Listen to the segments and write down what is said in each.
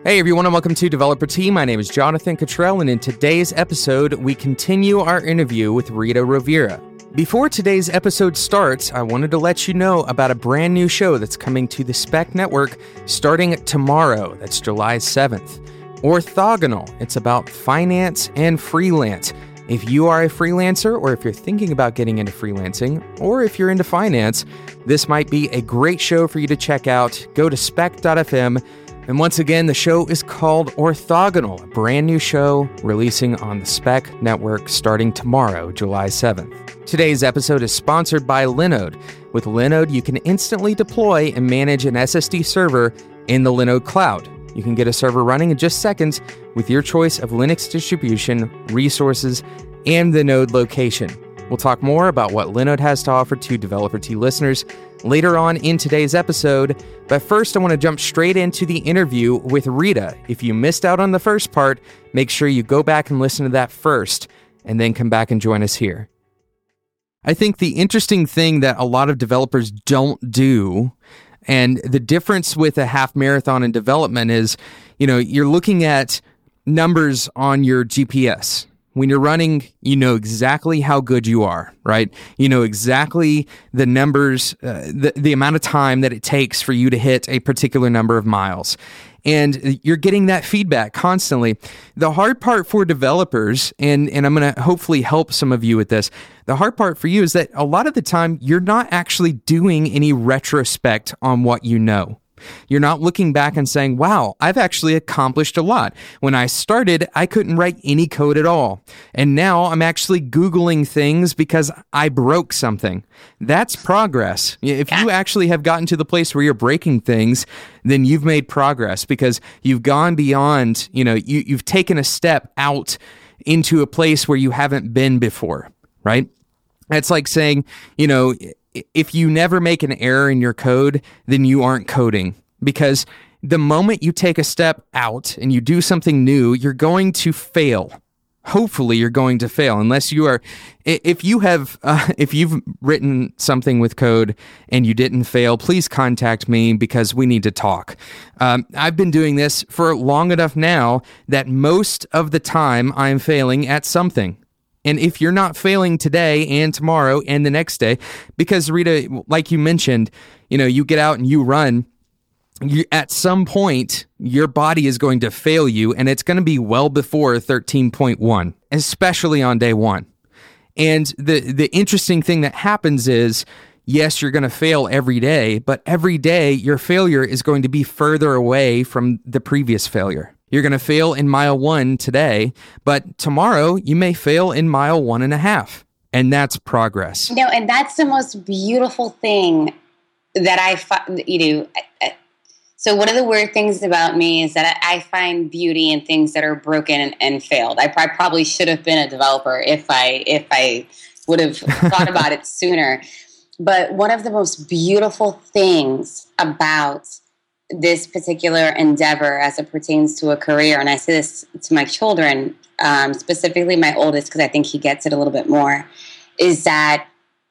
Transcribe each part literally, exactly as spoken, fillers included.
Hey everyone, and welcome to Developer Tea. My name is Jonathan Cottrell, and in today's episode, we continue our interview with Rita Rovira. Before today's episode starts, I wanted to let you know about a brand new show that's coming to the Spec Network starting tomorrow. That's July seventh. Orthogonal. It's about finance and freelance. If you are a freelancer, or if you're thinking about getting into freelancing, or if you're into finance, this might be a great show for you to check out. Go to spec dot f m. And once again, the show is called Orthogonal, a brand new show releasing on the Spec Network starting tomorrow, July seventh. Today's episode is sponsored by Linode. With Linode, you can instantly deploy and manage an S S D server in the Linode cloud. You can get a server running in just seconds with your choice of Linux distribution, resources, and the node location. We'll talk more about what Linode has to offer to Developer Tea listeners later on in today's episode, but first I want to jump straight into the interview with Rita. If you missed out on the first part, make sure you go back and listen to that first, and then come back and join us here. I think the interesting thing that a lot of developers don't do, and the difference with a half marathon in development is, you know, you're looking at numbers on your G P S. When you're running, you know exactly how good you are, right? You know exactly the numbers, uh, the, the amount of time that it takes for you to hit a particular number of miles. And you're getting that feedback constantly. The hard part for developers, and, and I'm going to hopefully help some of you with this, the hard part for you is that a lot of the time, you're not actually doing any retrospect on what you know. You're not looking back and saying, wow, I've actually accomplished a lot. When I started, I couldn't write any code at all. And now I'm actually Googling things because I broke something. That's progress. If you actually have gotten to the place where you're breaking things, then you've made progress because you've gone beyond, you know, you, you've taken a step out into a place where you haven't been before, right? It's like saying, you know, if you never make an error in your code, then you aren't coding. Because the moment you take a step out and you do something new, you're going to fail. Hopefully, you're going to fail unless you are. If you have, uh, if you've written something with code and you didn't fail, please contact me because we need to talk. Um, I've been doing this for long enough now that most of the time I'm failing at something. And if you're not failing today and tomorrow and the next day, because Rita, like you mentioned, you know, you get out and you run, you, at some point, your body is going to fail you, and it's going to be well before thirteen point one, especially on day one. And the, the interesting thing that happens is, yes, you're going to fail every day, but every day your failure is going to be further away from the previous failure. You're going to fail in mile one today, but tomorrow you may fail in mile one and a half. And that's progress. No, and that's the most beautiful thing that I find, you know. So one of the weird things about me is that I find beauty in things that are broken and, and failed. I, I probably should have been a developer if I, if I would have thought about it sooner. But one of the most beautiful things about this particular endeavor as it pertains to a career, and I say this to my children, um, specifically my oldest, because I think he gets it a little bit more, is that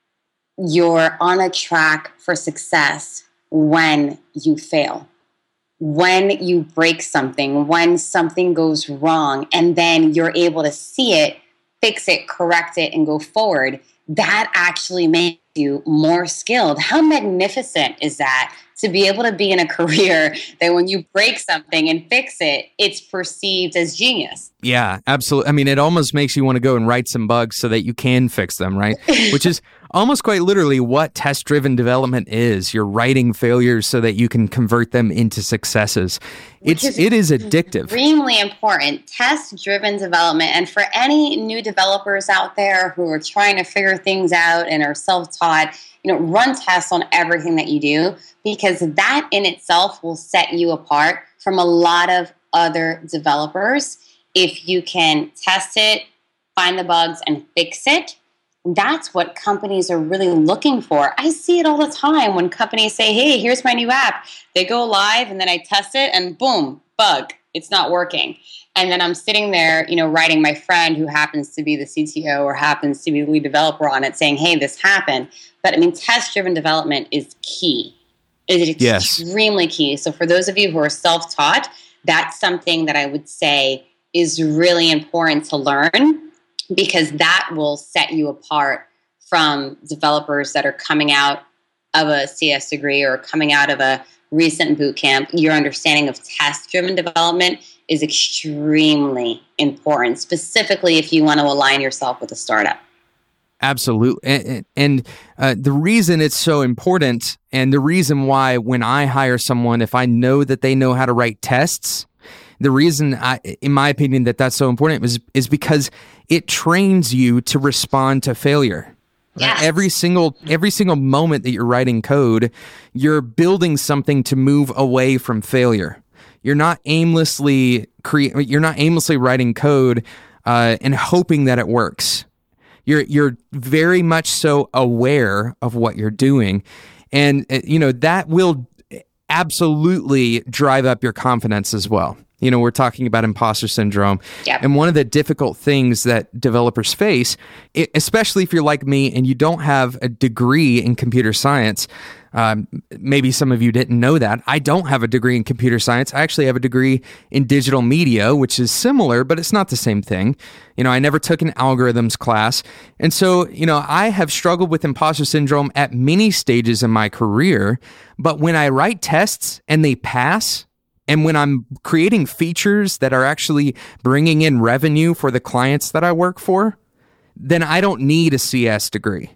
you're on a track for success when you fail, when you break something, when something goes wrong, and then you're able to see it, fix it, correct it, and go forward. That actually makes you more skilled. How magnificent is that? To be able to be in a career that when you break something and fix it, it's perceived as genius. Yeah, absolutely. I mean, it almost makes you want to go and write some bugs so that you can fix them, right? Which is almost quite literally what test-driven development is. You're writing failures so that you can convert them into successes. It's is it is addictive. Extremely important. Test-driven development. And for any new developers out there who are trying to figure things out and are self-taught, you know, run tests on everything that you do, because that in itself will set you apart from a lot of other developers. If you can test it, find the bugs, and fix it, that's what companies are really looking for. I see it all the time when companies say, hey, here's my new app. They go live, and then I test it, and boom, bug. It's not working. And then I'm sitting there, you know, writing my friend who happens to be the C T O or happens to be the lead developer on it saying, hey, this happened. But I mean, test-driven development is key. It is yes. extremely key. So for those of you who are self-taught, that's something that I would say is really important to learn, because that will set you apart from developers that are coming out of a C S degree or coming out of a recent boot camp. Your understanding of test-driven development is extremely important, specifically if you want to align yourself with a startup. Absolutely. And, and uh, the reason it's so important, and the reason why when I hire someone, if I know that they know how to write tests, the reason, I, in my opinion, that that's so important is, is because it trains you to respond to failure. Yes. Every single every single moment that you're writing code, you're building something to move away from failure. You're not aimlessly cre- You're not aimlessly writing code uh, and hoping that it works. You're you're very much so aware of what you're doing, and uh, you know that will absolutely drive up your confidence as well. You know, we're talking about imposter syndrome. Yep. And one of the difficult things that developers face, it, especially if you're like me and you don't have a degree in computer science, um, maybe some of you didn't know that. I don't have a degree in computer science. I actually have a degree in digital media, which is similar, but it's not the same thing. You know, I never took an algorithms class. And so, you know, I have struggled with imposter syndrome at many stages in my career. But when I write tests and they pass, and when I'm creating features that are actually bringing in revenue for the clients that I work for, then I don't need a C S degree.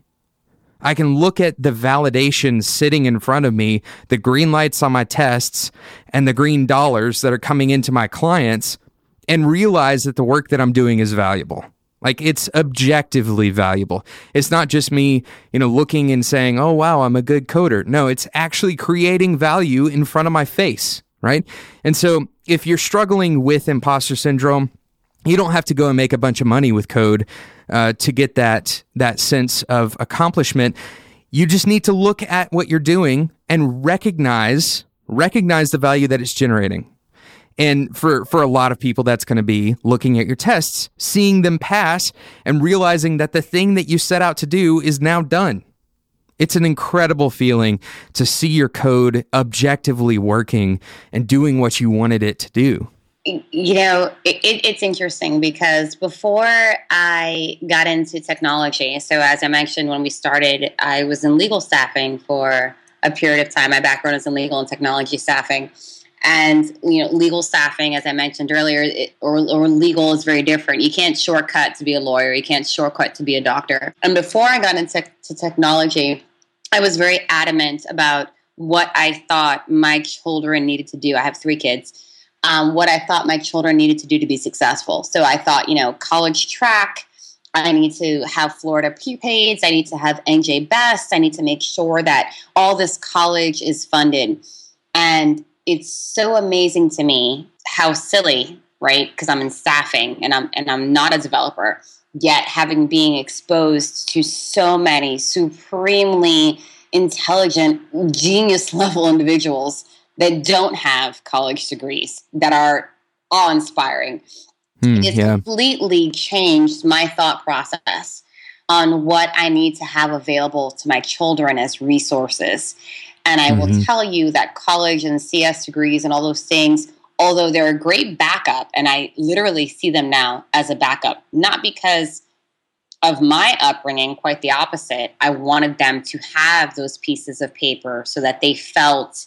I can look at the validation sitting in front of me, the green lights on my tests, and the green dollars that are coming into my clients, and realize that the work that I'm doing is valuable. Like, it's objectively valuable. It's not just me, you know, looking and saying, oh, wow, I'm a good coder. No, it's actually creating value in front of my face. Right? And so if you're struggling with imposter syndrome, you don't have to go and make a bunch of money with code uh, to get that that sense of accomplishment. You just need to look at what you're doing and recognize recognize the value that it's generating. And for, for a lot of people, that's going to be looking at your tests, seeing them pass, and realizing that the thing that you set out to do is now done. It's an incredible feeling to see your code objectively working and doing what you wanted it to do. You know, it, it, it's interesting because before I got into technology, so as I mentioned when we started, I was in legal staffing for a period of time. My background is in legal and technology staffing. And, you know, legal staffing, as I mentioned earlier, it, or, or legal is very different. You can't shortcut to be a lawyer. You can't shortcut to be a doctor. And before I got into to technology, I was very adamant about what I thought my children needed to do. I have three kids. Um, what I thought my children needed to do to be successful. So I thought, you know, college track, I need to have Florida pupils, I need to have N J Best, I need to make sure that all this college is funded. And it's so amazing to me how silly, right? Because I'm in staffing and I'm and I'm not a developer. Yet having being exposed to so many supremely intelligent, genius level individuals that don't have college degrees, that are awe-inspiring. Hmm, it's yeah. completely changed my thought process on what I need to have available to my children as resources. And I mm-hmm. will tell you that college and C S degrees and all those things, although they're a great backup, and I literally see them now as a backup, not because of my upbringing, quite the opposite. I wanted them to have those pieces of paper so that they felt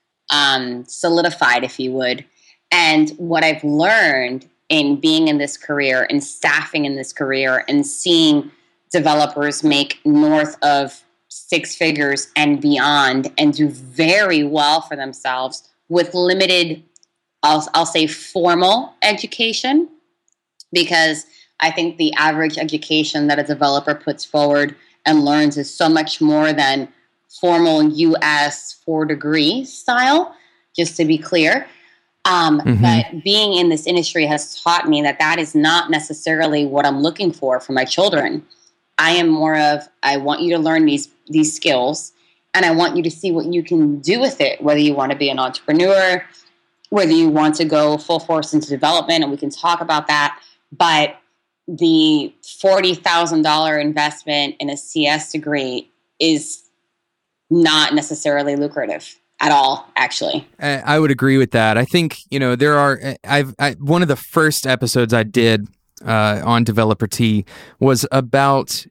um, solidified, if you would. And what I've learned in being in this career and staffing in this career and seeing developers make north of six figures and beyond and do very well for themselves with limited, I'll, I'll say formal education, because I think the average education that a developer puts forward and learns is so much more than formal U S four degree style, just to be clear. Um, mm-hmm. But being in this industry has taught me that that is not necessarily what I'm looking for for my children. I am more of, I want you to learn these these skills, and I want you to see what you can do with it, whether you want to be an entrepreneur, whether you want to go full force into development, and we can talk about that. But the forty thousand dollars investment in a C S degree is not necessarily lucrative at all, actually. I, I would agree with that. I think, you know, there are, I've, I, one of the first episodes I did uh, on Developer T was about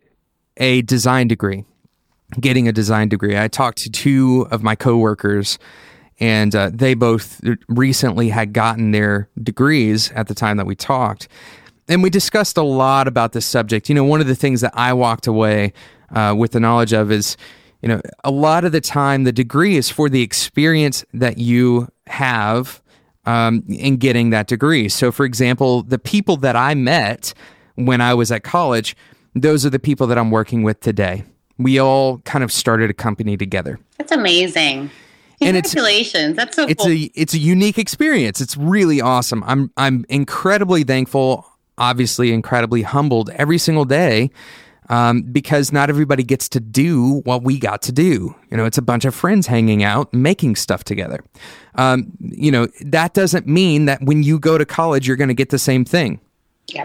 a design degree, getting a design degree. I talked to two of my coworkers, and uh, they both recently had gotten their degrees at the time that we talked. And we discussed a lot about this subject. You know, one of the things that I walked away uh, with the knowledge of is, you know, a lot of the time the degree is for the experience that you have um, in getting that degree. So, for example, the people that I met when I was at college, those are the people that I'm working with today. We all kind of started a company together. That's amazing. Congratulations. And That's so it's cool. a it's a unique experience. It's really awesome. I'm I'm incredibly thankful, obviously incredibly humbled every single day, um, because not everybody gets to do what we got to do. You know, it's a bunch of friends hanging out, making stuff together. Um, you know, that doesn't mean that when you go to college, you're going to get the same thing. Yeah.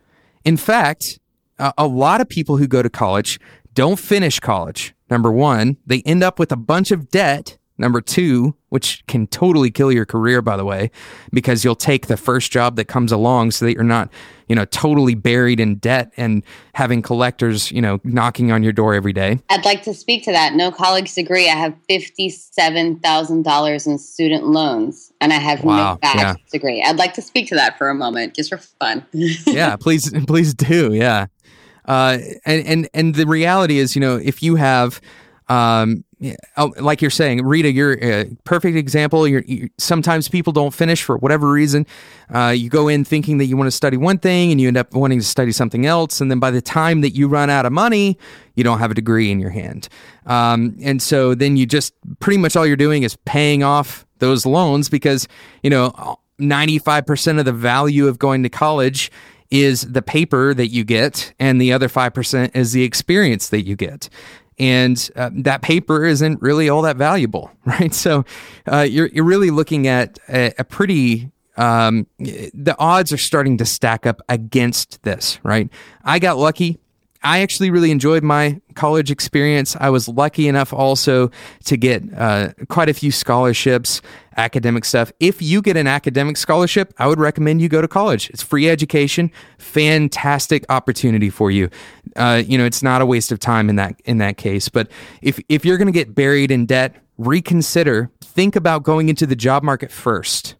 In fact, a, a lot of people who go to college don't finish college. Number one, they end up with a bunch of debt. Number two, which can totally kill your career, by the way, because you'll take the first job that comes along so that you're not, you know, totally buried in debt and having collectors, you know, knocking on your door every day. I'd like to speak to that. No college degree. I have fifty-seven thousand dollars in student loans, and I have Wow, no bachelor's yeah. degree. I'd like to speak to that for a moment, just for fun. Yeah, please, please do. Yeah. Uh, and, and, and the reality is, you know, if you have, um, like you're saying, Rita, you're a perfect example. You're, you, sometimes people don't finish for whatever reason. Uh, you go in thinking that you want to study one thing and you end up wanting to study something else. And then by the time that you run out of money, you don't have a degree in your hand. Um, and so then you just pretty much all you're doing is paying off those loans because, you know, ninety-five percent of the value of going to college is the paper that you get, and the other five percent is the experience that you get. And uh, that paper isn't really all that valuable, right? So uh, you're you're really looking at a, a pretty, um, the odds are starting to stack up against this, right? I got lucky. I actually really enjoyed my college experience. I was lucky enough also to get uh, quite a few scholarships, academic stuff. If you get an academic scholarship, I would recommend you go to college. It's free education, fantastic opportunity for you. Uh, you know, it's not a waste of time in that in that case. But if if you're going to get buried in debt, reconsider. Think about going into the job market first.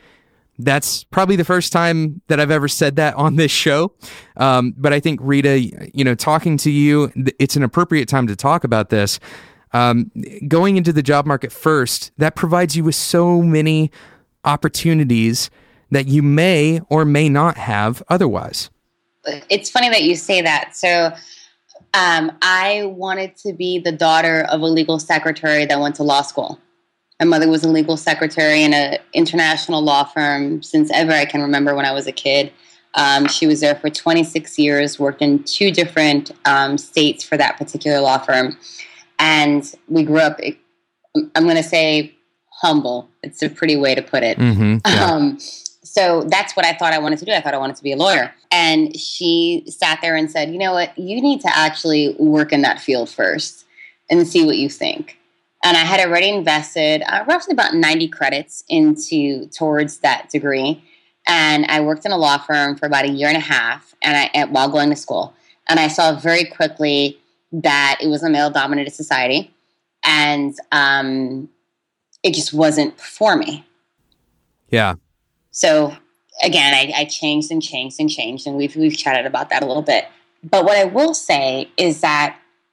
That's probably the first time that I've ever said that on this show. Um, but I think, Rita, you know, talking to you, it's an appropriate time to talk about this. Um, going into the job market first, that provides you with so many opportunities that you may or may not have otherwise. It's funny that you say that. So um, I wanted to be the daughter of a legal secretary that went to law school. My mother was a legal secretary in an international law firm since ever I can remember when I was a kid. Um, she was there for twenty-six years, worked in two different um, states for that particular law firm. And we grew up, I'm going to say humble. It's a pretty way to put it. Mm-hmm, yeah. um, so that's what I thought I wanted to do. I thought I wanted to be a lawyer. And she sat there and said, you know what, you need to actually work in that field first and see what you think. And I had already invested uh, roughly about ninety credits into towards that degree. And I worked in a law firm for about a year and a half and I, while going to school. And I saw very quickly that it was a male-dominated society. And um, it just wasn't for me. Yeah. So, again, I, I changed and changed and changed. And we've, we've chatted about that a little bit. But what I will say is that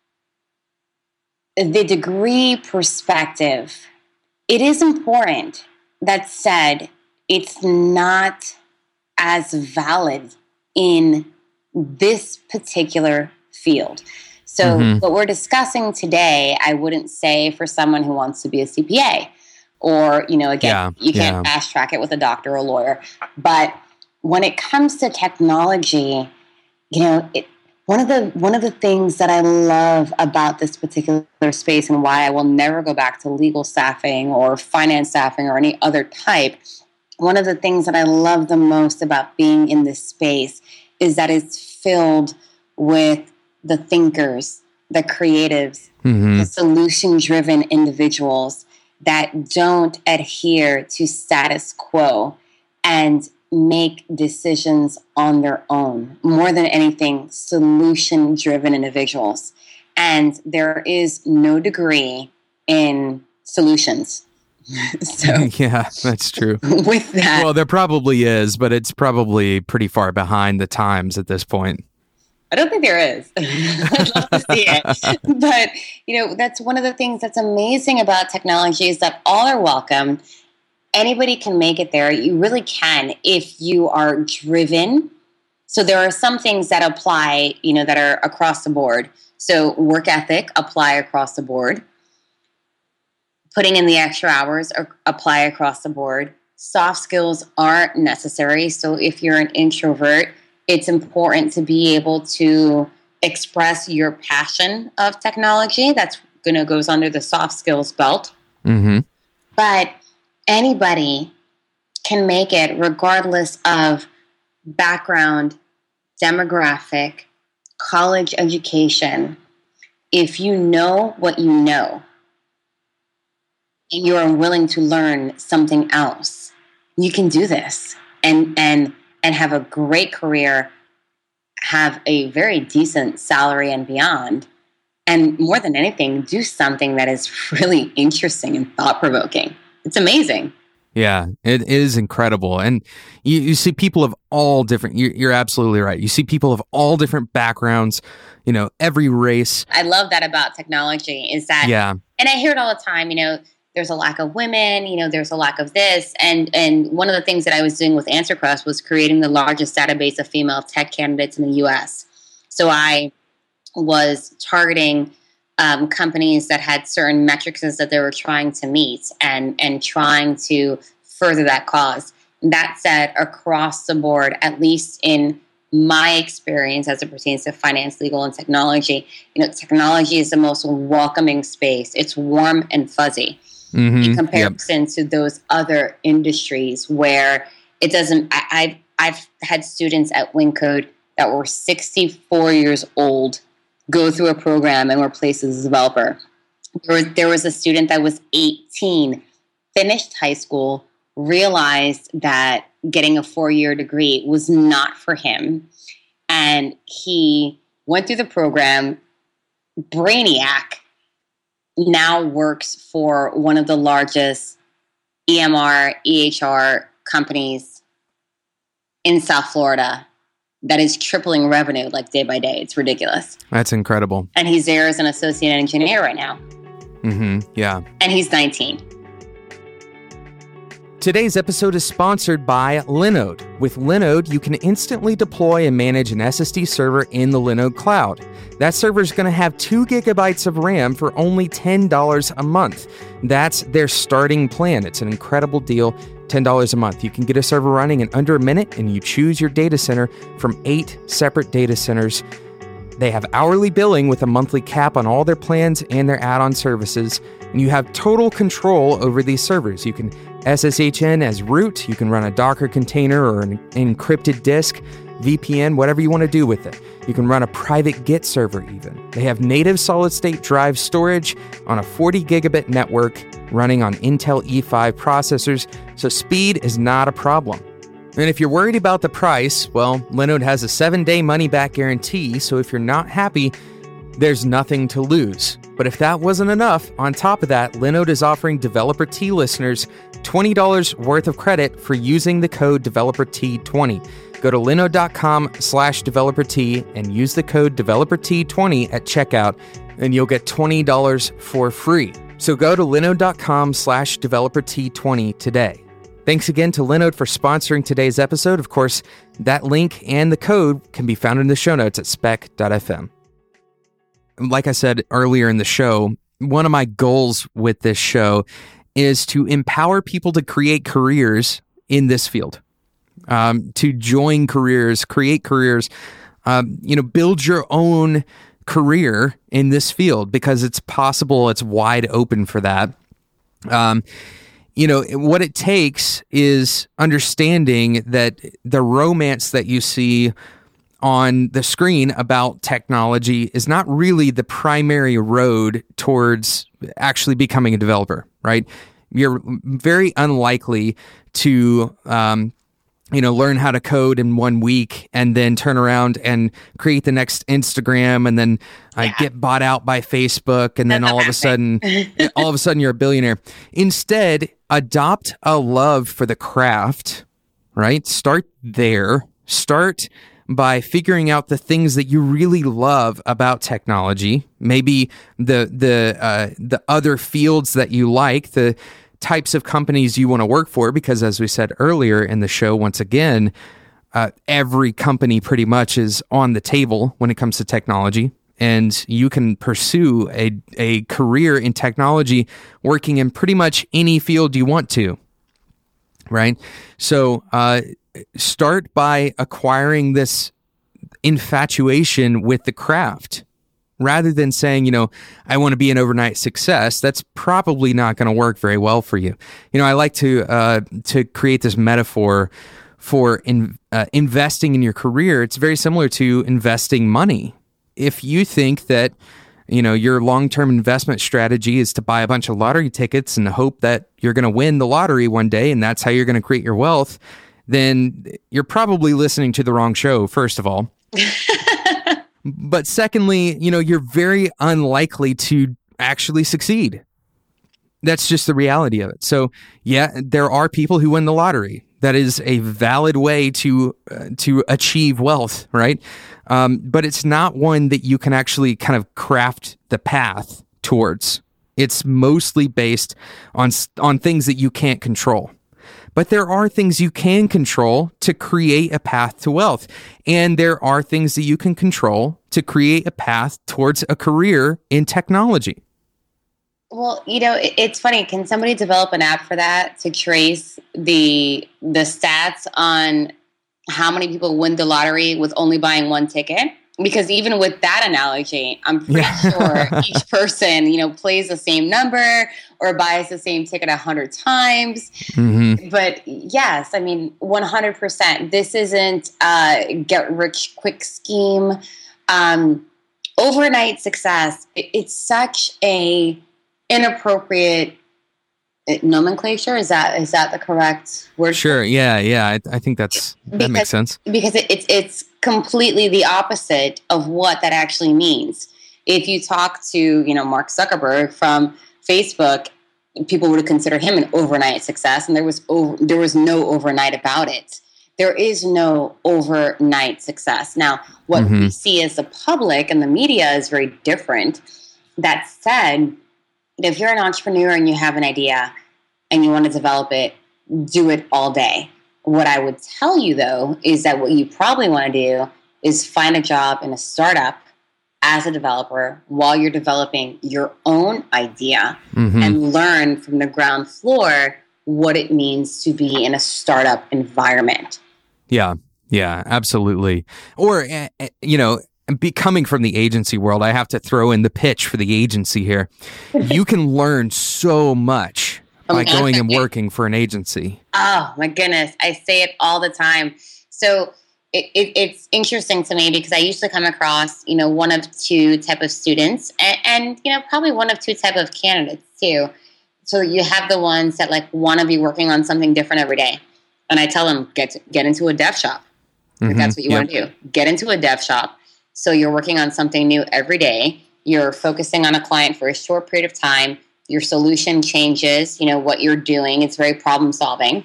the degree perspective, it is important. That said, it's not as valid in this particular field. So mm-hmm. what we're discussing today, I wouldn't say for someone who wants to be a C P A or, you know, again, yeah, you can't yeah. fast track it with a doctor or a lawyer. But when it comes to technology, you know, it, One of the one of the things that I love about this particular space and why I will never go back to legal staffing or finance staffing or any other type, one of the things that I love the most about being in this space is that it's filled with the thinkers, the creatives, mm-hmm. the solution-driven individuals. that don't adhere to status quo and make decisions on their own. More than anything, solution-driven individuals. And there is no degree in solutions. So yeah, that's true. With that, well, there probably is, but it's probably pretty far behind the times at this point. I don't think there is. I'd love to see it. But, you know, that's one of the things that's amazing about technology is that all are welcome. Anybody can make it there. You really can if you are driven. So there are some things that apply, you know, that are across the board. So work ethic, apply across the board. Putting in the extra hours, apply across the board. Soft skills aren't necessary. So if you're an introvert, it's important to be able to express your passion of technology. That's going to goes under the soft skills belt. Mm-hmm. But anybody can make it regardless of background, demographic, college education. If you know what you know and you are willing to learn something else, you can do this and and and have a great career, have a very decent salary and beyond, and more than anything, do something that is really interesting and thought-provoking. It's amazing. Yeah, it is incredible. And you, you see people of all different, you're, you're absolutely right. You see people of all different backgrounds, you know, every race. I love that about technology is that, yeah. And I hear it all the time, you know, there's a lack of women, you know, there's a lack of this. And and one of the things that I was doing with AnswerQuest was creating the largest database of female tech candidates in the U S. So I was targeting um, companies that had certain metrics that they were trying to meet and, and trying to further that cause. That said, across the board, at least in my experience as it pertains to finance, legal, and technology, you know, technology is the most welcoming space. It's warm and fuzzy. Mm-hmm. In comparison yep. to those other industries where it doesn't, I, I've, I've had students at WinCode that were sixty-four years old go through a program and were placed as a developer. There was, there was a student that was eighteen, finished high school, realized that getting a four-year degree was not for him. And he went through the program, brainiac, now works for one of the largest E M R, E H R companies in South Florida that is tripling revenue like day by day. It's ridiculous. That's incredible. And he's there as an associate engineer right now. Mm-hmm. Yeah. And he's nineteen. Today's episode is sponsored by Linode. With Linode, you can instantly deploy and manage an S S D server in the Linode cloud. That server is going to have two gigabytes of RAM for only ten dollars a month. That's their starting plan. It's an incredible deal, ten dollars a month. You can get a server running in under a minute, and you choose your data center from eight separate data centers. They have hourly billing with a monthly cap on all their plans and their add-on services, and you have total control over these servers. You can S S H N as root, you can run a Docker container or an encrypted disk, V P N, whatever you want to do with it. You can run a private Git server even. They have native solid-state drive storage on a forty gigabit network running on Intel E five processors, so speed is not a problem. And if you're worried about the price, well, Linode has a seven-day money-back guarantee, so if you're not happy, there's nothing to lose. But if that wasn't enough, on top of that, Linode is offering Developer T listeners twenty dollars worth of credit for using the code Developer T twenty. Go to linode.com slash Developer T and use the code Developer T twenty at checkout, and you'll get twenty dollars for free. So go to linode.com slash Developer T twenty today. Thanks again to Linode for sponsoring today's episode. Of course, that link and the code can be found in the show notes at spec dot f m. Like I said earlier in the show, one of my goals with this show is to empower people to create careers in this field, um, to join careers, create careers, um, you know, build your own career in this field because it's possible, it's wide open for that. Um, you know, what it takes is understanding that the romance that you see on the screen about technology is not really the primary road towards actually becoming a developer, right? You're very unlikely to, um, you know, learn how to code in one week and then turn around and create the next Instagram and then uh, Yeah. get bought out by Facebook. And then all of a sudden, all of a sudden you're a billionaire. Instead, adopt a love for the craft, right? Start there. Start by figuring out the things that you really love about technology. Maybe the, the, uh, the other fields that you like, the types of companies you want to work for, because as we said earlier in the show, once again, uh, every company pretty much is on the table when it comes to technology, and you can pursue a, a career in technology working in pretty much any field you want to, right? So uh, start by acquiring this infatuation with the craft. Rather than saying, you know, I want to be an overnight success, that's probably not going to work very well for you. You know, I like to uh, to create this metaphor for in, uh, investing in your career. It's very similar to investing money. If you think that, you know, your long-term investment strategy is to buy a bunch of lottery tickets and hope that you're going to win the lottery one day and that's how you're going to create your wealth, then you're probably listening to the wrong show, first of all. But secondly, you know, you're very unlikely to actually succeed. That's just the reality of it. So, yeah, there are people who win the lottery. That is a valid way to uh, to achieve wealth, right? Um, but it's not one that you can actually kind of craft the path towards. It's mostly based on on things that you can't control. But there are things you can control to create a path to wealth. And there are things that you can control to create a path towards a career in technology. Well, you know, it, it's funny. Can somebody develop an app for that to trace the the stats on how many people win the lottery with only buying one ticket? Because even with that analogy, I'm pretty yeah. sure each person, you know, plays the same number or buys the same ticket a hundred times. Mm-hmm. But yes, I mean, one hundred percent. This isn't a get rich quick scheme. Um, overnight success. It, it's such a inappropriate nomenclature. Is that is that the correct word? Sure. Yeah. Yeah. I, I think that's that because, makes sense because it, it's it's completely the opposite of what that actually means. If you talk to you know Mark Zuckerberg from Facebook, people would consider him an overnight success, and there was over, there was no overnight about it. There is no overnight success. Now, what mm-hmm. we see as the public and the media is very different. That said, if you're an entrepreneur and you have an idea and you want to develop it, do it all day. What I would tell you, though, is that what you probably want to do is find a job in a startup as a developer while you're developing your own idea mm-hmm. and learn from the ground floor what it means to be in a startup environment. Yeah, yeah, absolutely. Or, you know, Be coming from the agency world, I have to throw in the pitch for the agency here. You can learn so much by going and working for an agency. Oh, my goodness. I say it all the time. So it, it, it's interesting to me because I usually come across, you know, one of two type of students and, and, you know, probably one of two type of candidates too. So you have the ones that like want to be working on something different every day. And I tell them, get, to, get into a dev shop. Mm-hmm. If that's what you yep. want to do. Get into a dev shop. So you're working on something new every day. You're focusing on a client for a short period of time. Your solution changes, you know, what you're doing. It's very problem solving.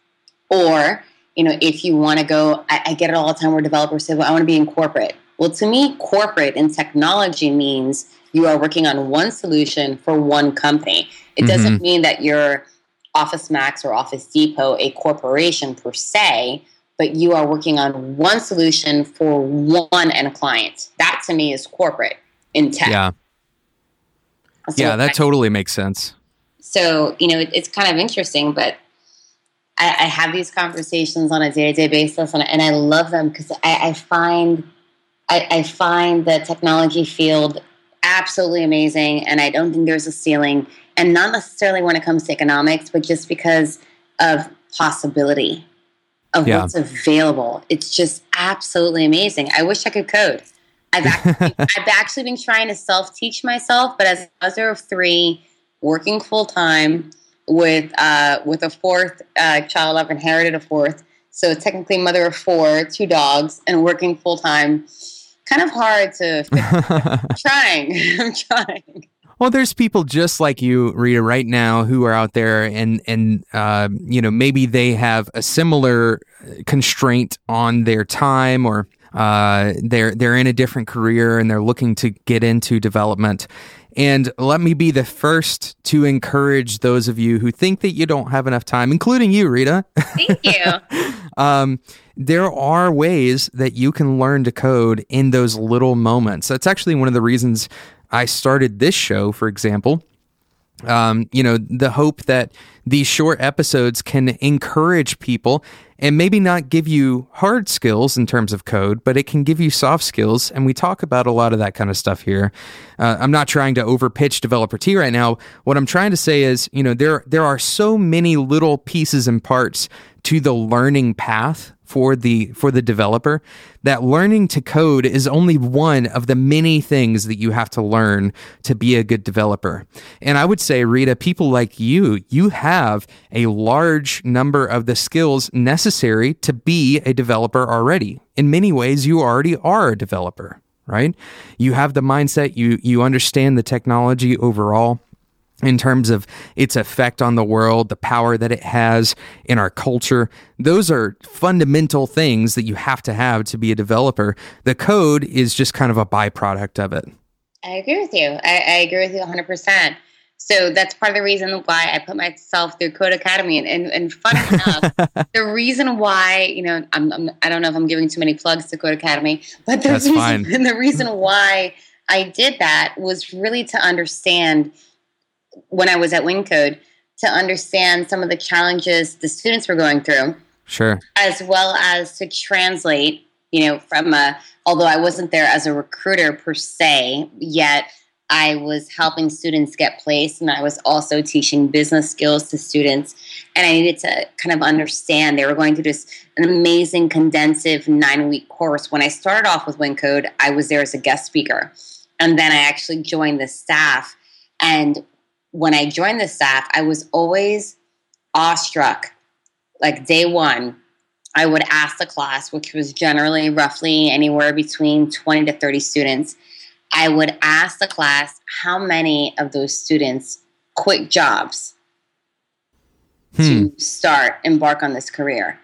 Or, you know, if you want to go, I, I get it all the time where developers say, well, I want to be in corporate. Well, to me, corporate in technology means you are working on one solution for one company. It mm-hmm. doesn't mean that you're Office Max or Office Depot, a corporation per se, but you are working on one solution for one end client. That to me is corporate in tech. Yeah. So yeah, that I, totally makes sense. So, you know, it, it's kind of interesting, but I, I have these conversations on a day-to-day basis, and, and I love them because I, I find I, I find the technology field absolutely amazing, and I don't think there's a ceiling, and not necessarily when it comes to economics, but just because of possibility. Of yeah. what's available. It's just absolutely amazing. I wish I could code. I've actually, I've actually been trying to self-teach myself, but as a mother of three, working full time with uh, with a fourth uh, child. I've inherited a fourth, so technically mother of four, two dogs, and working full time. Kind of hard to fix. I'm trying. I'm trying. Well, there's people just like you, Rita, right now who are out there and, and uh, you know, maybe they have a similar constraint on their time, or uh, they're they're in a different career and they're looking to get into development. And let me be the first to encourage those of you who think that you don't have enough time, including you, Rita. Thank you. um, there are ways that you can learn to code in those little moments. That's actually one of the reasons I started this show, for example. Um, you know, the hope that these short episodes can encourage people and maybe not give you hard skills in terms of code, but it can give you soft skills. And we talk about a lot of that kind of stuff here. Uh, I'm not trying to overpitch Developer Tea right now. What I'm trying to say is, you know, there there are so many little pieces and parts to the learning path for the for the developer that learning to code is only one of the many things that you have to learn to be a good developer. And I would say, Rita, people like you, you have a large number of the skills necessary to be a developer already. In many ways, you already are a developer, right? You have the mindset, you you understand the technology overall, in terms of its effect on the world, the power that it has in our culture. Those are fundamental things that you have to have to be a developer. The code is just kind of a byproduct of it. I agree with you. I, I agree with you one hundred percent. So that's part of the reason why I put myself through Code Academy. And, and, and funny enough, the reason why, you know, I'm, I'm, I don't know if I'm giving too many plugs to Code Academy, but the, that's reason, fine. the reason why I did that was really to understand, when I was at WinCode, to understand some of the challenges the students were going through. Sure. As well as to translate, you know, from a, although I wasn't there as a recruiter per se, yet I was helping students get placed, and I was also teaching business skills to students. And I needed to kind of understand, they were going through this an amazing condensive nine-week course. When I started off with WinCode, I was there as a guest speaker. And then I actually joined the staff. And when I joined the staff, I was always awestruck. Like day one, I would ask the class, which was generally roughly anywhere between twenty to thirty students, I would ask the class how many of those students quit jobs hmm. to start, embark on this career.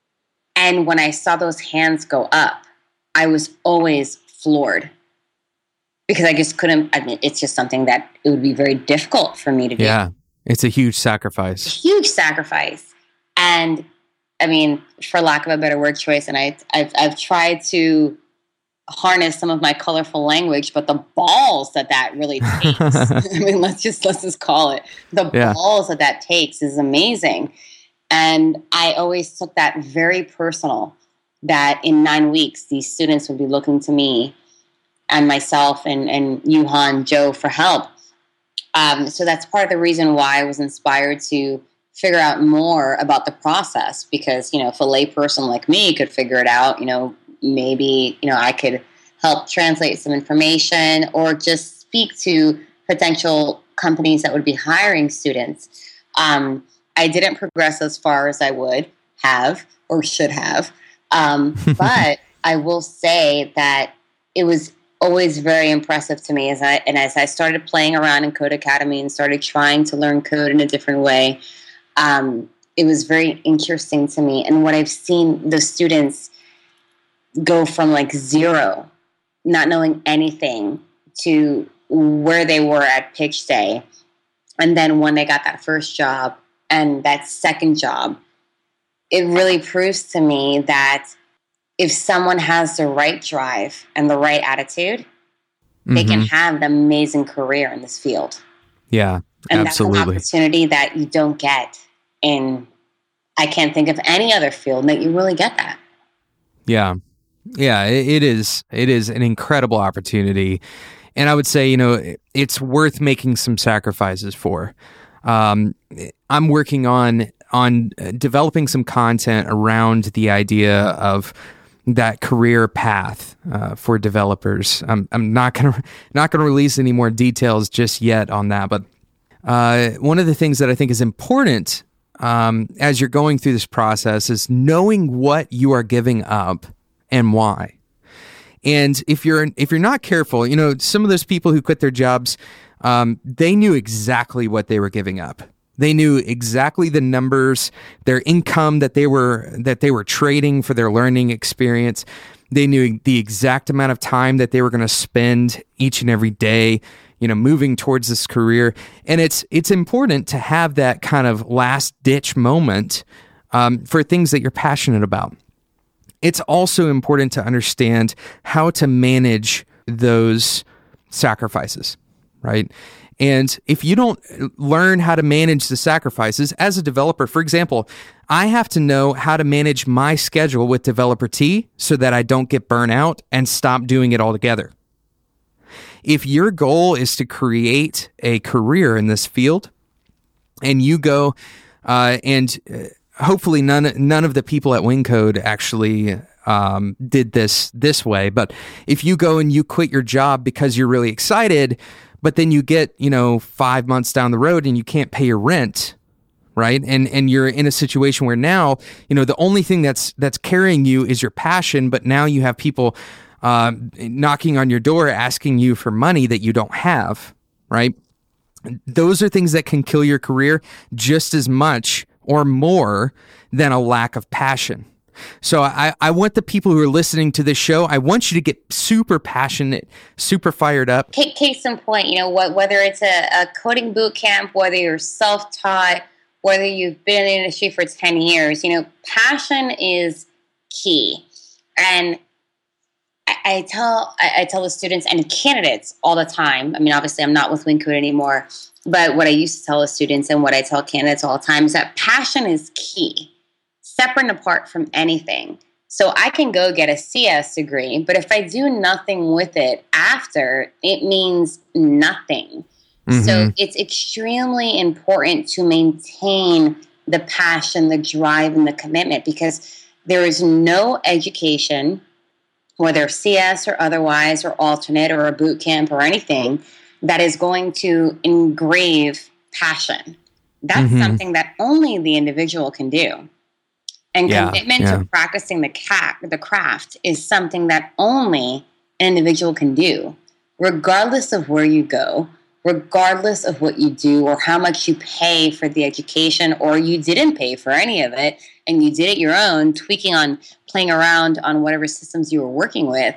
And when I saw those hands go up, I was always floored. Because I just couldn't, I mean, it's just something that it would be very difficult for me to do. Yeah, it's a huge sacrifice. A huge sacrifice. And I mean, for lack of a better word choice, and I, I've, I've tried to harness some of my colorful language, but the balls that that really takes, I mean, let's just, let's just call it, the yeah. balls that that takes is amazing. And I always took that very personal, that in nine weeks, these students would be looking to me and myself and, and Yuhan, Joe for help. Um, so that's part of the reason why I was inspired to figure out more about the process, because, you know, if a layperson like me could figure it out, you know, maybe, you know, I could help translate some information or just speak to potential companies that would be hiring students. Um, I didn't progress as far as I would have or should have. Um, but I will say that it was always very impressive to me as I, and as I started playing around in Code Academy and started trying to learn code in a different way, um, it was very interesting to me. And what I've seen the students go from like zero, not knowing anything, to where they were at pitch day. And then when they got that first job and that second job, it really proves to me that if someone has the right drive and the right attitude, mm-hmm. they can have an amazing career in this field. Yeah, and absolutely. And that's an opportunity that you don't get in, I can't think of any other field that you really get that. Yeah. Yeah, it is. It is an incredible opportunity. And I would say, you know, it's worth making some sacrifices for. Um, I'm working on on developing some content around the idea of that career path uh, for developers. I'm I'm not gonna not gonna release any more details just yet on that, but uh, one of the things that I think is important um, as you're going through this process is knowing what you are giving up and why. And if you're if you're not careful, you know, some of those people who quit their jobs, um, they knew exactly what they were giving up. They knew exactly the numbers, their income that they were that they were trading for their learning experience. They knew the exact amount of time that they were going to spend each and every day, you know, moving towards this career. And it's it's important to have that kind of last ditch moment um, for things that you're passionate about. It's also important to understand how to manage those sacrifices, right? And if you don't learn how to manage the sacrifices as a developer, for example, I have to know how to manage my schedule with Developer T so that I don't get burnt out and stop doing it altogether. If your goal is to create a career in this field and you go uh, and uh, hopefully none none of the people at WingCode actually um, did this this way. But if you go and you quit your job because you're really excited, but then you get, you know, five months down the road and you can't pay your rent, right? And and you're in a situation where now, you know, the only thing that's that's carrying you is your passion, but now you have people uh, knocking on your door asking you for money that you don't have, right? Those are things that can kill your career just as much or more than a lack of passion. So I, I want the people who are listening to this show, I want you to get super passionate, super fired up. Case in point, you know, what, whether it's a, a coding boot camp, whether you're self-taught, whether you've been in the industry for ten years, you know, passion is key. And I, I tell I, I tell the students and candidates all the time, I mean, obviously I'm not with WingCode anymore, but what I used to tell the students and what I tell candidates all the time is that passion is key, separate and apart from anything. So I can go get a C S degree, but if I do nothing with it after, it means nothing. Mm-hmm. So it's extremely important to maintain the passion, the drive, and the commitment, because there is no education, whether C S or otherwise, or alternate or a boot camp or anything, that is going to engrave passion. That's mm-hmm. something that only the individual can do. And yeah, commitment yeah. to practicing the, ca- the craft is something that only an individual can do, regardless of where you go, regardless of what you do or how much you pay for the education, or you didn't pay for any of it and you did it your own, tweaking on, playing around on whatever systems you were working with.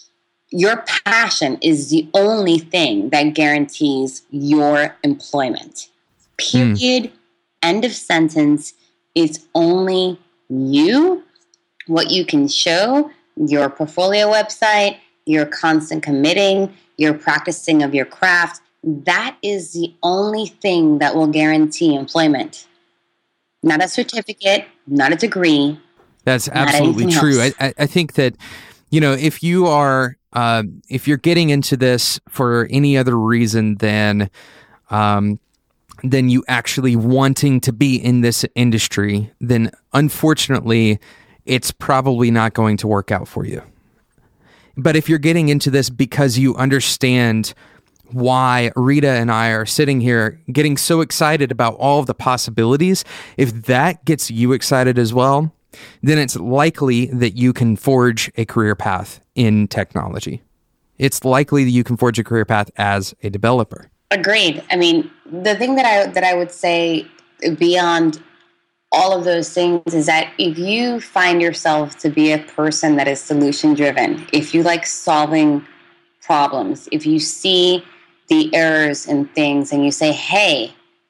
Your passion is the only thing that guarantees your employment. Period. Mm. End of sentence. It's only you, what you can show, your portfolio website, your constant committing, your practicing of your craft. That is the only thing that will guarantee employment. Not a certificate, not a degree. That's absolutely true. I, I think that, you know, if you are, uh, if you're getting into this for any other reason than, um, than you actually wanting to be in this industry, then unfortunately, it's probably not going to work out for you. But if you're getting into this because you understand why Rita and I are sitting here getting so excited about all of the possibilities, if that gets you excited as well, then it's likely that you can forge a career path in technology. It's likely that you can forge a career path as a developer. Agreed. I mean, the thing that I that I would say beyond all of those things is that if you find yourself to be a person that is solution driven, if you like solving problems, if you see the errors in things and you say, hey,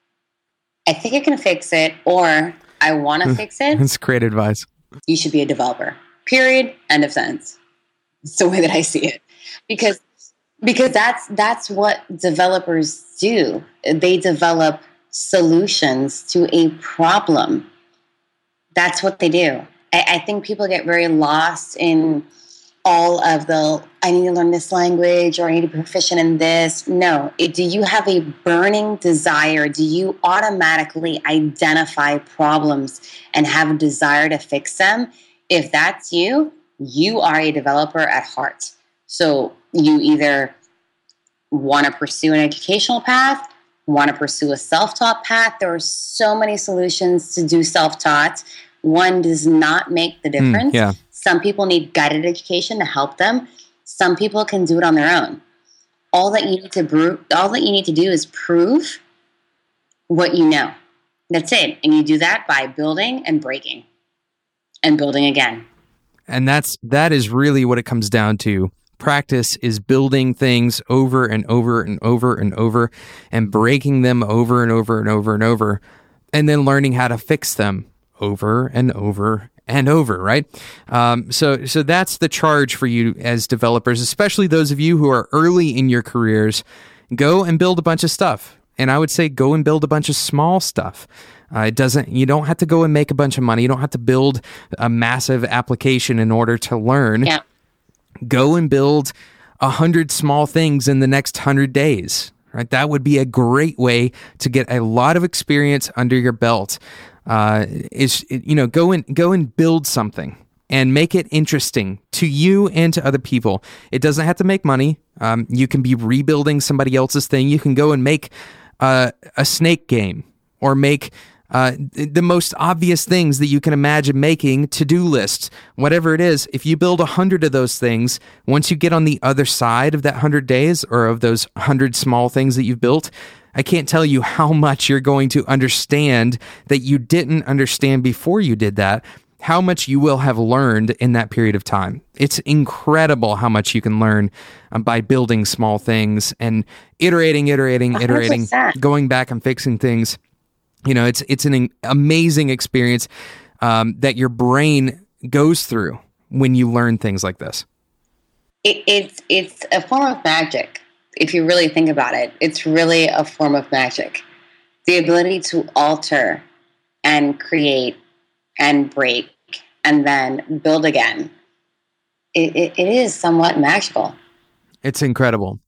I think I can fix it, or I want to fix it. That's great advice. You should be a developer. Period. End of sentence. It's the way that I see it. Because because that's that's what developers do. They develop solutions to a problem. That's what they do. I, I think people get very lost in all of the, I need to learn this language or I need to be proficient in this. No. It, do you have a burning desire? Do you automatically identify problems and have a desire to fix them? If that's you, you are a developer at heart. So you either want to pursue an educational path want to pursue a self-taught path, there are so many solutions to do self-taught. One does not make the difference. Mm, yeah. Some people need guided education to help them. Some people can do it on their own. All that you need to brew, all that you need to do is prove what you know. That's it. And you do that by building and breaking and building again. And that's that is really what it comes down to. Practice is building things over and over and over and over and breaking them over and over and over and over, and then learning how to fix them over and over and over, right? Um, so so that's the charge for you as developers, especially those of you who are early in your careers. Go and build a bunch of stuff. And I would say go and build a bunch of small stuff. Uh, it doesn't. You don't have to go and make a bunch of money. You don't have to build a massive application in order to learn. Yeah. Go and build a hundred small things in the next hundred days, right? That would be a great way to get a lot of experience under your belt. Uh, is you know, go and go and build something and make it interesting to you and to other people. It doesn't have to make money. Um, you can be rebuilding somebody else's thing. You can go and make uh, a snake game or make Uh, the most obvious things that you can imagine making, to-do lists, whatever it is. If you build a hundred of those things, once you get on the other side of that hundred days or of those hundred small things that you've built, I can't tell you how much you're going to understand that you didn't understand before you did that, how much you will have learned in that period of time. It's incredible how much you can learn um, by building small things and iterating, iterating, iterating, one hundred percent. Going back and fixing things. You know, it's it's an amazing experience um, that your brain goes through when you learn things like this. It, it's it's a form of magic. If you really think about it, it's really a form of magic. The ability to alter and create and break and then build again. It, it, it is somewhat magical. It's incredible.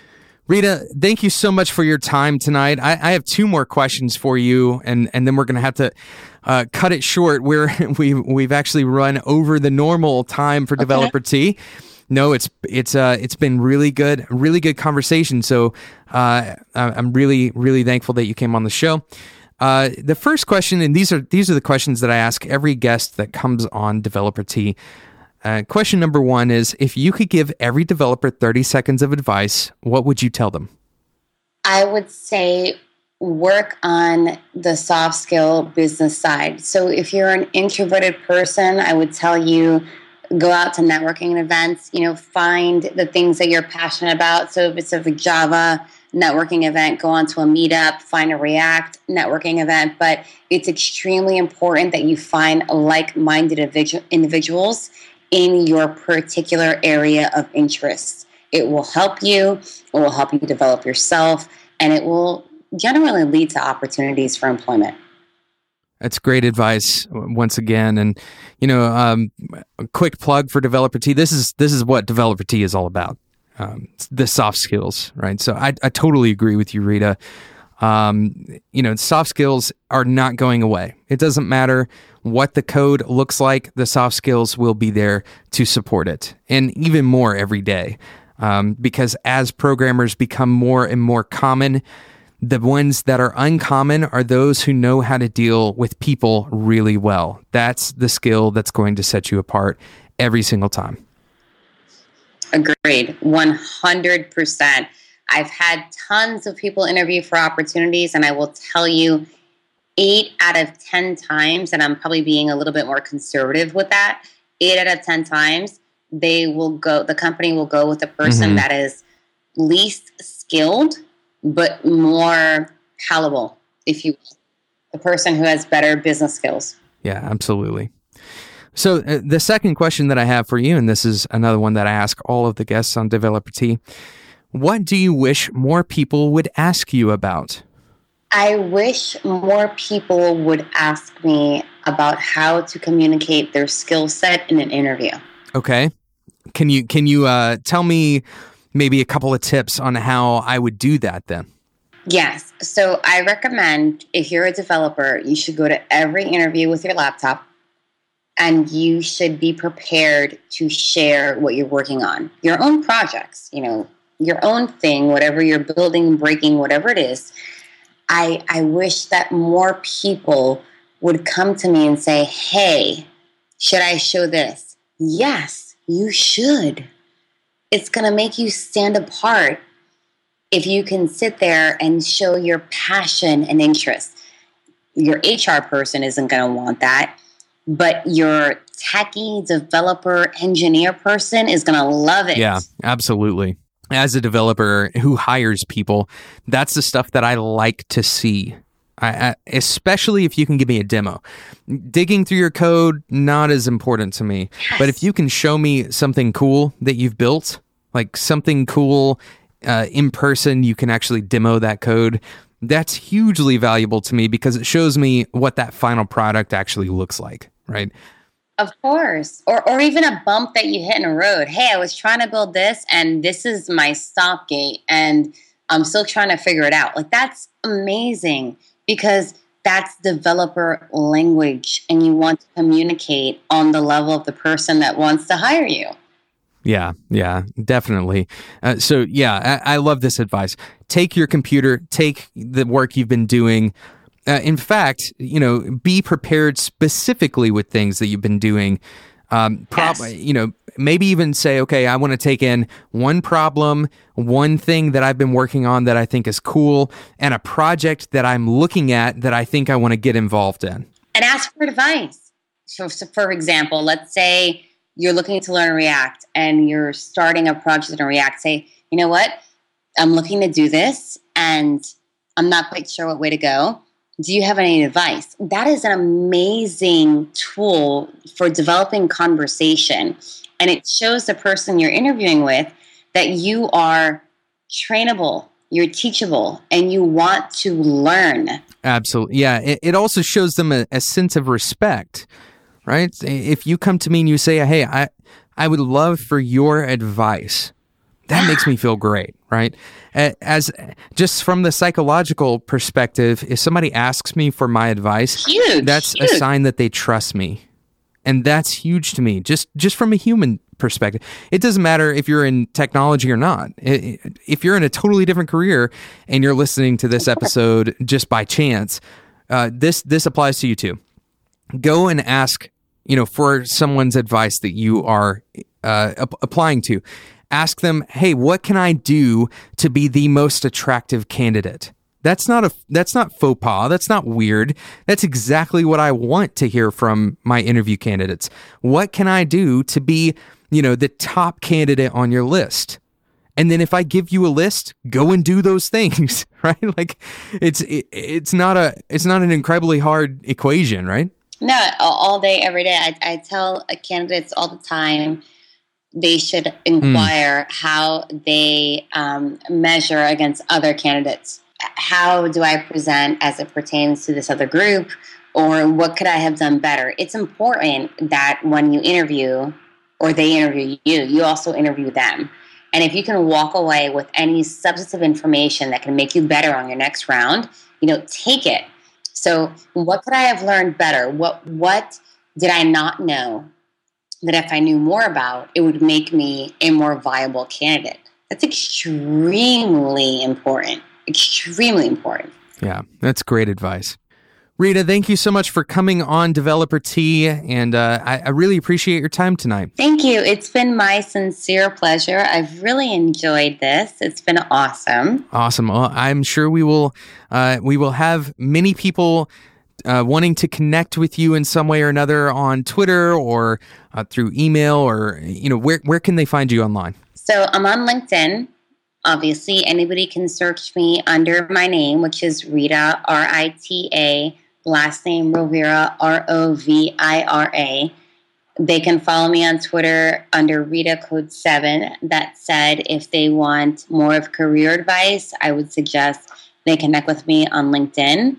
Rita, thank you so much for your time tonight. I, I have two more questions for you, and, and then we're going to have to uh, cut it short. We're we've we've actually run over the normal time for Okay. Developer Tea. No, it's it's uh it's been really good, really good conversation. So uh, I'm really really thankful that you came on the show. Uh, the first question, and these are these are the questions that I ask every guest that comes on Developer Tea. Uh, question number one is, if you could give every developer thirty seconds of advice, what would you tell them? I would say work on the soft skill business side. So if you're an introverted person, I would tell you go out to networking events, you know, find the things that you're passionate about. So if it's a Java networking event, go on to a meetup, find a React networking event. But it's extremely important that you find like-minded individu- individuals in your particular area of interest. It will help you, it will help you develop yourself, and it will generally lead to opportunities for employment. That's great advice once again. And, you know, um, a quick plug for Developer Tea. This is, this is what Developer Tea is all about. Um, the soft skills, right? So I, I totally agree with you, Rita. Um, you know, soft skills are not going away. It doesn't matter what the code looks like, the soft skills will be there to support it, and even more every day. Um, because as programmers become more and more common, the ones that are uncommon are those who know how to deal with people really well. That's the skill that's going to set you apart every single time. Agreed, one hundred percent. I've had tons of people interview for opportunities, and I will tell you, eight out of ten times, and I'm probably being a little bit more conservative with that, eight out of ten times, they will go, the company will go with the person mm-hmm. that is least skilled, but more palatable, if you will. The person who has better business skills. Yeah, absolutely. So uh, the second question that I have for you, and this is another one that I ask all of the guests on Developer Tea, what do you wish more people would ask you about? I wish more people would ask me about how to communicate their skill set in an interview. Okay. Can you can you uh, tell me maybe a couple of tips on how I would do that then? Yes. So I recommend, if you're a developer, you should go to every interview with your laptop, and you should be prepared to share what you're working on. Your own projects, you know, your own thing, whatever you're building, breaking, whatever it is. I, I wish that more people would come to me and say, hey, should I show this? Yes, you should. It's going to make you stand apart if you can sit there and show your passion and interest. Your H R person isn't going to want that, but your techie, developer, engineer person is going to love it. Yeah, absolutely. As a developer who hires people, that's the stuff that I like to see. I, I, especially if you can give me a demo. Digging through your code, not as important to me. Yes. But if you can show me something cool that you've built, like something cool uh, in person, you can actually demo that code. That's hugely valuable to me because it shows me what that final product actually looks like, right? Of course. Or or even a bump that you hit in a road. Hey, I was trying to build this and this is my stop gate and I'm still trying to figure it out. Like, that's amazing because that's developer language and you want to communicate on the level of the person that wants to hire you. Yeah, yeah, definitely. Uh, so yeah, I, I love this advice. Take your computer, take the work you've been doing. Uh, in fact, you know, be prepared specifically with things that you've been doing. Um, prob- yes. You know, maybe even say, okay, I want to take in one problem, one thing that I've been working on that I think is cool, and a project that I'm looking at that I think I want to get involved in. And ask for advice. So, so for example, let's say you're looking to learn React and you're starting a project in React. Say, you know what? I'm looking to do this and I'm not quite sure what way to go. Do you have any advice? That is an amazing tool for developing conversation. And it shows the person you're interviewing with that you are trainable, you're teachable, and you want to learn. Absolutely. Yeah. It, it also shows them a, a sense of respect, right? If you come to me and you say, hey, I, I would love for your advice. That makes me feel great, right? As just from the psychological perspective, if somebody asks me for my advice, huge, that's huge. a sign that they trust me. And that's huge to me, just just from a human perspective. It doesn't matter if you're in technology or not. If you're in a totally different career and you're listening to this episode just by chance, uh, this this applies to you too. Go and ask, you know, for someone's advice that you are uh, ap- applying to. Ask them, hey, what can I do to be the most attractive candidate? That's not a that's not faux pas. That's not weird. That's exactly what I want to hear from my interview candidates. What can I do to be, you know, the top candidate on your list? And then if I give you a list, go and do those things, right? Like it's it, it's not a it's not an incredibly hard equation, right? No, all day, every day. I, I tell candidates all the time, they should inquire mm. how they um, measure against other candidates. How do I present as it pertains to this other group? Or what could I have done better? It's important that when you interview or they interview you, you also interview them. And if you can walk away with any substantive information that can make you better on your next round, you know, take it. So what could I have learned better? What what did I not know that if I knew more about, it would make me a more viable candidate? That's extremely important. Extremely important. Yeah, that's great advice. Rita, thank you so much for coming on Developer Tea, and uh, I, I really appreciate your time tonight. Thank you. It's been my sincere pleasure. I've really enjoyed this. It's been awesome. Awesome. Well, I'm sure we will. Uh, we will have many people uh, wanting to connect with you in some way or another on Twitter or uh, through email, or you know, where where can they find you online? So I'm on LinkedIn. Obviously, anybody can search me under my name, which is Rita, R I T A, last name Rovira, R O V I R A. They can follow me on Twitter under Rita Code seven. That said, if they want more of career advice, I would suggest they connect with me on LinkedIn.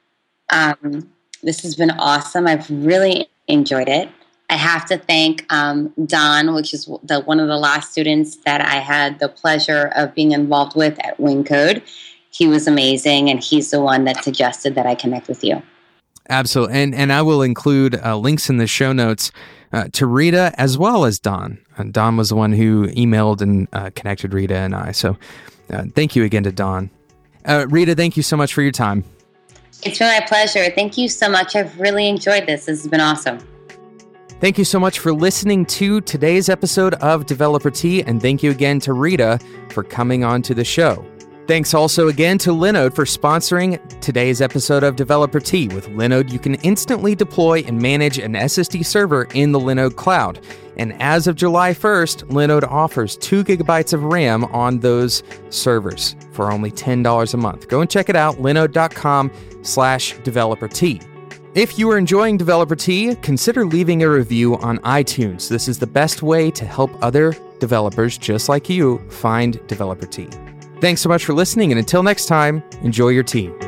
Um, this has been awesome. I've really enjoyed it. I have to thank um, Don, which is the one of the last students that I had the pleasure of being involved with at WingCode. He was amazing, and he's the one that suggested that I connect with you. Absolutely. And and I will include uh, links in the show notes uh, to Rita as well as Don. Uh, Don was the one who emailed and uh, connected Rita and I. So uh, thank you again to Don. Uh, Rita, thank you so much for your time. It's been my pleasure. Thank you so much. I've really enjoyed this. This has been awesome. Thank you so much for listening to today's episode of Developer Tea, and thank you again to Rita for coming on to the show. Thanks also again to Linode for sponsoring today's episode of Developer Tea. With Linode, you can instantly deploy and manage an S S D server in the Linode cloud. And as of July first, Linode offers two gigabytes of RAM on those servers for only ten dollars a month. Go and check it out, linode.com slash developer tea. If you are enjoying Developer Tea, consider leaving a review on iTunes. This is the best way to help other developers just like you find Developer Tea. Thanks so much for listening, and until next time, enjoy your tea.